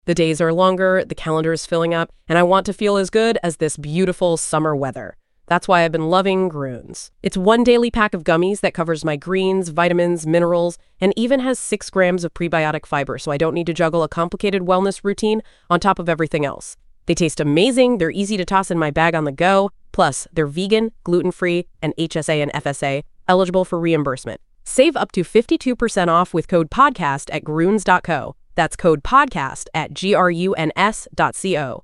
The days are longer, the calendar is filling up, and I want to feel as good as this beautiful summer weather. That's why I've been loving Grüns. It's one daily pack of gummies that covers my greens, vitamins, minerals, and even has 6 grams of prebiotic fiber, so I don't need to juggle a complicated wellness routine on top of everything else. They taste amazing, they're easy to toss in my bag on the go, plus they're vegan, gluten-free, and HSA and FSA, eligible for reimbursement. Save up to 52% off with code PODCAST at Grüns.co. That's code PODCAST at GRUNS.co.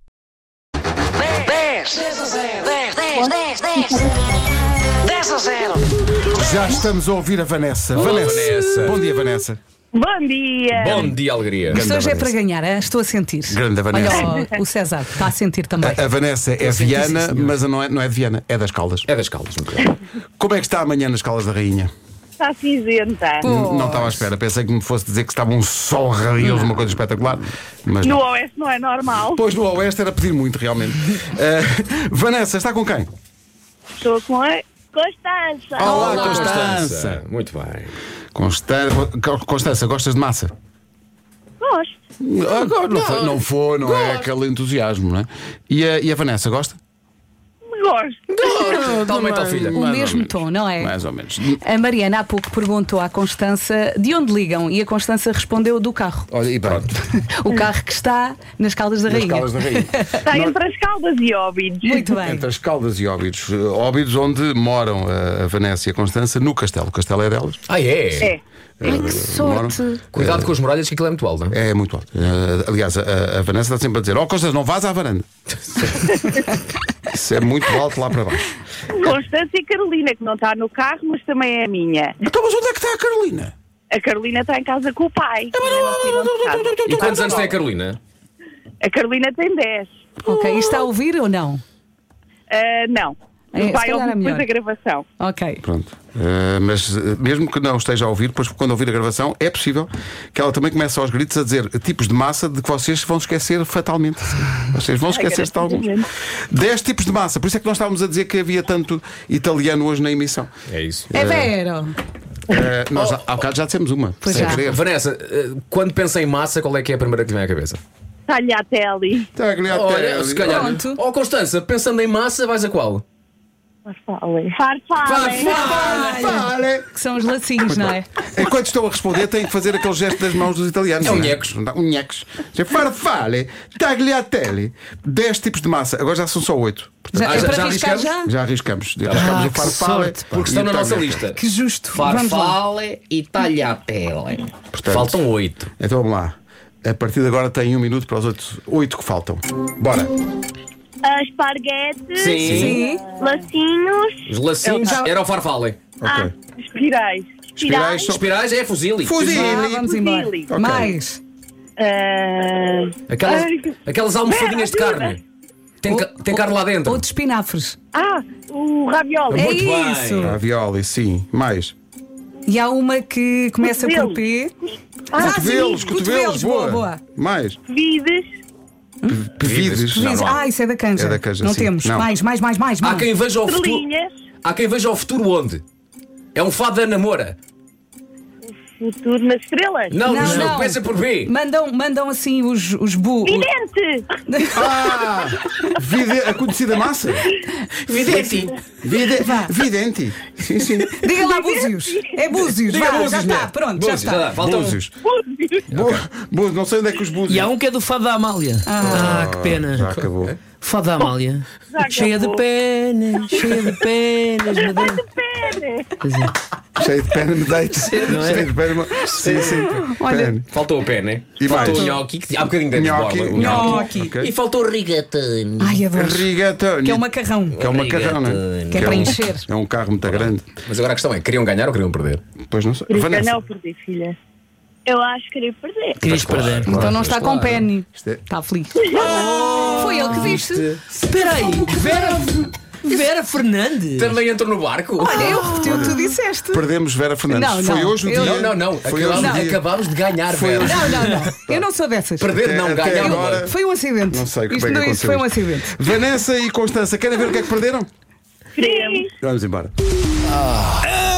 10 a 0. Já estamos a ouvir a Vanessa. Vanessa. Bom dia, Vanessa. Bom dia! Bom dia, alegria. Grande Isto hoje é Vanessa. para ganhar, hein? Estou a sentir. Grande Vanessa. Olha, o César está a sentir também. A Vanessa é Viana, mas não é de Viana, é das Caldas. É das Caldas, muito bem. Como é que está amanhã nas Caldas da Rainha? Está cinzenta. Não estava à espera. Pensei que me fosse dizer que estava um sol radioso, uma coisa espetacular. Mas No não. Oeste não é normal. Pois no Oeste era pedir muito, realmente. Vanessa, está com quem? Estou com a Constança. Olá, Constança. Muito bem. Constança, gostas de massa? Gosto. Agora não é aquele entusiasmo, não é? E a Vanessa, gosta? Gosto. Totalmente ao filho. O mesmo tom, não é? Mais ou menos. A Mariana há pouco perguntou à Constança de onde ligam e a Constança respondeu do carro. Olha, e pronto. O carro que está nas Caldas da Nas Rainha. Caldas da Rainha. Está entre as Caldas e Óbidos. Muito bem. Entre as Caldas e Óbidos. Óbidos onde moram a Vanessa e a Constança no castelo. O castelo é delas. Ah, é? É. Ai, que sorte. Cuidado com as muralhas, que aquilo é muito alto, não é? É muito alto. Aliás, a Vanessa está sempre a dizer: Constança, não vás à varanda. Isso é muito alto lá para baixo. Constança e Carolina, que não está no carro, mas também é a minha. Então, mas onde é que está a Carolina? A Carolina está em casa com o pai. Ainda não saíram de casa. E quantos anos tem a Carolina? A Carolina tem 10. Ok, e está a ouvir ou não? Não. É, O pai se calhar ouve é depois melhor. a gravação. Ok. Pronto. Mas mesmo que não esteja a ouvir, depois quando ouvir a gravação, é possível que ela também comece aos gritos a dizer tipos de massa de que vocês vão esquecer fatalmente. Vocês vão esquecer-se de alguns. 10 tipos de massa. Por isso é que nós estávamos a dizer que havia tanto italiano hoje na emissão. É isso. É vero. Nós há bocado já dissemos uma. Pois sem já. querer. Vanessa, quando pensa em massa, qual é que é a primeira que vem à cabeça? Tagliatelle. Olha, se calhar. Pronto. Oh, Constança, pensando em massa, vais a qual? Farfalle. Vale. Que são os lacinhos, não é? Enquanto estou a responder, tenho que fazer aquele gesto das mãos dos italianos. É um não nhecos. Um nhecos. Farfalle, tagliatelle. 10 tipos de massa. Agora já são só 8. Já, é já para arriscar arriscamos? já? Já arriscamos. Arriscamos o que farfalle. sorte, pá. Porque estão na e o nossa tagliatelle. lista. Que justo. Vamos lá. Farfalle e tagliatelle. Portanto, Faltam 8. Então vamos lá. A partir de agora tem 1 minuto para os outros 8 que faltam. Bora. Esparguete. Sim. Lacinhos. Os lacinhos era o farfalle. Ok. Espirais. Espirais são- Espirais é fuzile. Fuzile. Ah, vamos embora. Fuzile. Ok. Mais. Aquelas almofadinhas de carne. Tem carne lá dentro. Ou de espinafres. O ravioli. É Muito bem. isso. Ravioli, sim. Mais. E há uma que começa por P. Cotovelos, sim, cotovelos, boa. boa. Mais. Vides. Pevides. Diz, isso é da canja. É da canja, não sim. temos. Não. Mais. Há quem veja o futuro. Estrelinhas. Há quem veja o futuro onde? É um fado da namora. Futuro nas estrelas. Não, Não. começa por B. Mandam assim os bu. Vidente. A conhecida massa. Vidente. Vidente. Sim, sim. Diga lá, Búzios. É Búzios. Diga Vá, Búzios, já está. mulher. Pronto, Búzios, já está. Faltam Búzios. Búzios. Não sei onde é que os búzios. E há um que é do Fado da Amália. Que pena. Já acabou. Fado da Amália. Já Cheia de acabou. penas, madame. Pois é. Cheio de pena, me deito. Não é? Cheio de pena. Sim, sim. Olha. Pena. Faltou o pé, né? E Faltou mais? o nhoqui, que há um bocadinho dentro de Nhoqui. borla. Nhoqui. Ok. E faltou o rigatone. Ai, adoro. Rigatoni. Que é o macarrão. Que é um macarrão, não é? Que é para encher. É um carro muito grande. Mas agora a questão é, queriam ganhar ou queriam perder? Pois não sei. Vanessa. Vanessa. Não perdi, filha. Eu acho que queria perder. Querias perder. Então não está com Penny. Isto é- Está feliz. Foi ele que disse. Espera aí, Vera Fernandes. Também entrou no barco? Olha, eu repeti o que tu disseste. Perdemos Vera Fernandes. Não, Foi não. hoje o Eu- dia. Não. Foi hoje o dia. Acabámos de ganhar, Foi Vera. hoje. Não. Eu não sou dessas. Perder não, Até ganhar agora- não. Foi um acidente. Não sei como Isto é que não, aconteceu. isso foi um isto. acidente. Vanessa e Constança, querem ver o que é que perderam? Queremos. Vamos embora.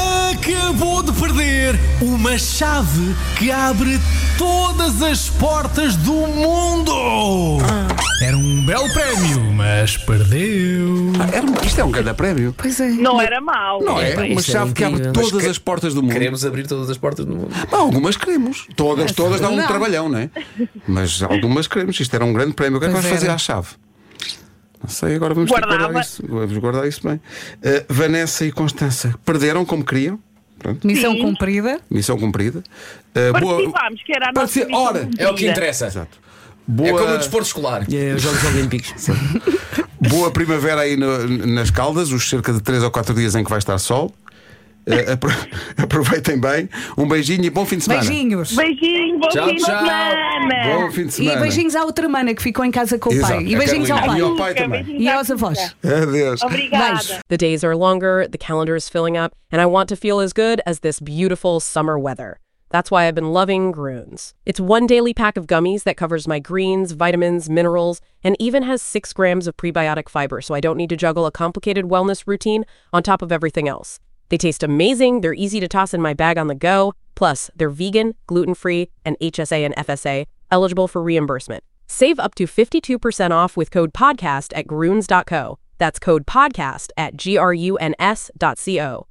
acabou de perder uma chave que abre todas as portas do mundo. Era um belo prémio, mas perdeu. Isto é um grande prémio. Pois é. Não era mau. Não é? Uma Isso era chave que abre incrível. todas as portas do mundo. Queremos abrir todas as portas do mundo. Algumas queremos. Todas dão um Não. trabalhão, não é? Mas algumas queremos. Isto era um grande prémio. O que é que Pois vais fazer era. à chave? Não sei, agora vamos ter que Guardava. guardar isso. Vamos guardar isso bem. Vanessa e Constança perderam como queriam. Pronto. Missão Sim. cumprida. Missão cumprida. Participámos, que era a nossa missão Ora, cumprida. É o que interessa. Exato. É como Boa, o desporto escolar. É, os Jogos Olímpicos. boa primavera aí nas Caldas, os cerca de 3 ou 4 dias em que vai estar sol. Aproveitem bem. Um beijinho e bom fim de semana. Beijinhos. Beijinho, bom Tchau, fim de tchau. semana. Bom fim de E semana. beijinhos à outra mana que ficou em casa com o Exato, pai. E a beijinhos ao Carolina. pai. E ao pai também. Beijinhos E à aos avós. Cuca. Adeus. Obrigada. Beijo. The days are longer, the calendar is filling up, and I want to feel as good as this beautiful summer weather. That's why I've been loving Groons. It's one daily pack of gummies that covers my greens, vitamins, minerals, and even has 6 grams of prebiotic fiber, so I don't need to juggle a complicated wellness routine on top of everything else. They taste amazing, they're easy to toss in my bag on the go, plus they're vegan, gluten-free, and HSA and FSA, eligible for reimbursement. Save up to 52% off with code PODCAST at Groons.co. That's code PODCAST at GRUNS.co.